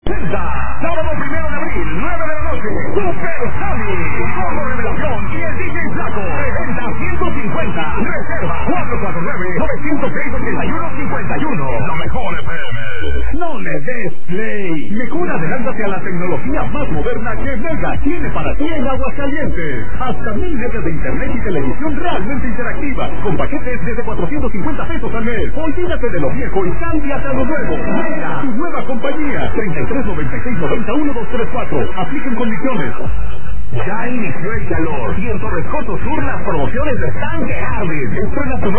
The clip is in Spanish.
Sábado 1 de abril, 9 de la noche, Super Sally, como revelación y el DJ Flaco, presenta 150, reserva 449-906-8151. La mejor FM. No le des play. Mejor adelántate a la tecnología más moderna que Mega tiene para ti en Aguascalientes. Hasta 1000 megas de internet y televisión realmente interactiva, con paquetes desde 450 pesos al mes. Olvídate de lo viejo y cámbiate a lo nuevo. Mega, tu nueva compañía. 3396-91234. Apliquen condiciones. Ya inició el calor y en Torres Coto Sur las promociones están que arden. Estrena tu